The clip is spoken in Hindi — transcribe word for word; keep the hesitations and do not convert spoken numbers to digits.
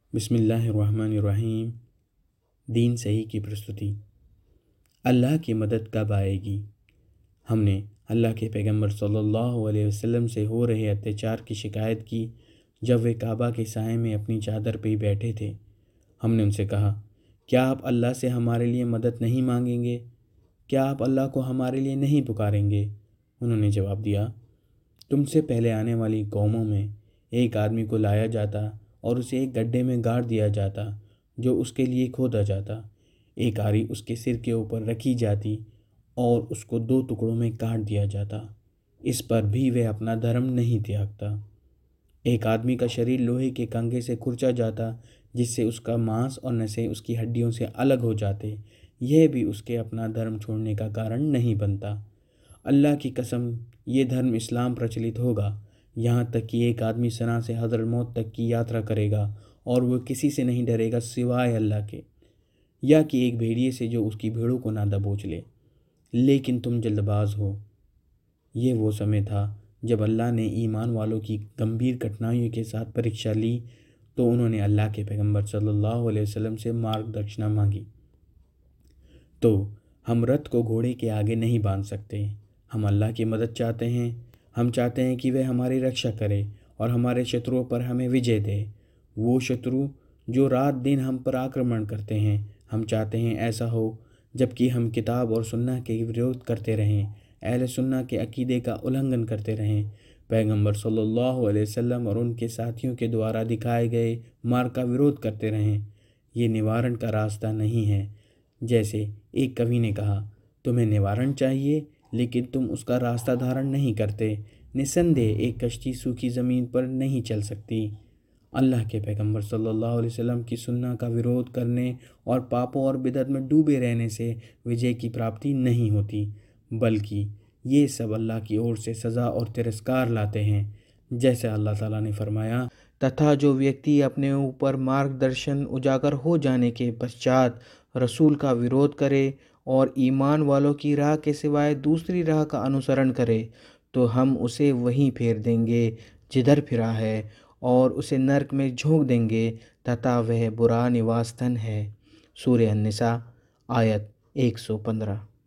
बिस्मिल्लाहिर्रहमानिर्रहीम। दीन सही की प्रस्तुति। अल्लाह की मदद कब आएगी? हमने अल्लाह के पैगंबर सल्लल्लाहु अलैहि वसल्लम से हो रहे अत्याचार की शिकायत की जब वे काबा के साए में अपनी चादर पे ही बैठे थे। हमने उनसे कहा, क्या आप अल्लाह से हमारे लिए मदद नहीं मांगेंगे? क्या आप अल्लाह को हमारे लिए नहीं पुकारेंगे? उन्होंने जवाब दिया, तुमसे पहले आने वाली कौमों में एक आदमी को लाया जाता और उसे एक गड्ढे में गाड़ दिया जाता जो उसके लिए खोदा जाता। एक आरी उसके सिर के ऊपर रखी जाती और उसको दो टुकड़ों में काट दिया जाता। इस पर भी वह अपना धर्म नहीं त्यागता। एक आदमी का शरीर लोहे के कंघे से खुरचा जाता जिससे उसका मांस और नसें उसकी हड्डियों से अलग हो जाते। यह भी उसके अपना धर्म छोड़ने का कारण नहीं बनता। अल्लाह की कसम, ये धर्म इस्लाम प्रचलित होगा यहाँ तक कि एक आदमी सना से हज़रत मौत तक की यात्रा करेगा और वह किसी से नहीं डरेगा सिवाय अल्लाह के, या कि एक भेड़िए से जो उसकी भेड़ों को ना दबोच ले। लेकिन तुम जल्दबाज हो। ये वो समय था जब अल्लाह ने ईमान वालों की गंभीर कठिनाइयों के साथ परीक्षा ली तो उन्होंने अल्लाह के पैगंबर सल्लल्लाहु अलैहि वसल्लम से मार्गदर्शना मांगी। तो हम रथ को घोड़े के आगे नहीं बांध सकते। हम अल्लाह की मदद चाहते हैं। हम चाहते हैं कि वह हमारी रक्षा करे और हमारे शत्रुओं पर हमें विजय दे। वो शत्रु जो रात दिन हम पर आक्रमण करते हैं, हम चाहते हैं ऐसा हो जबकि हम किताब और सुन्नह के विरोध करते रहें, अहले सुन्नह के अकीदे का उल्लंघन करते रहें, पैगंबर सल्लल्लाहु अलैहि वसल्लम और उनके साथियों के द्वारा दिखाए गए मार्ग का विरोध करते रहें। ये निवारण का रास्ता नहीं है। जैसे एक कवि ने कहा, तुम्हें निवारण चाहिए लेकिन तुम उसका रास्ता धारण नहीं करते। निस्संदेह एक कश्ती सूखी ज़मीन पर नहीं चल सकती। अल्लाह के पैगंबर सल्लल्लाहु अलैहि वसल्लम की सुन्नह का विरोध करने और पापों और बिदअत में डूबे रहने से विजय की प्राप्ति नहीं होती, बल्कि ये सब अल्लाह की ओर से सज़ा और तिरस्कार लाते हैं। जैसे अल्लाह ताला ने फरमाया, तथा जो व्यक्ति अपने ऊपर मार्गदर्शन उजागर हो जाने के पश्चात रसूल का विरोध करे और ईमान वालों की राह के सिवाय दूसरी राह का अनुसरण करे तो हम उसे वहीं फेर देंगे जिधर फिरा है और उसे नरक में झोंक देंगे तथा वह बुरा निवास स्थान है। सूरह अन-निसा आयत एक सौ पंद्रह।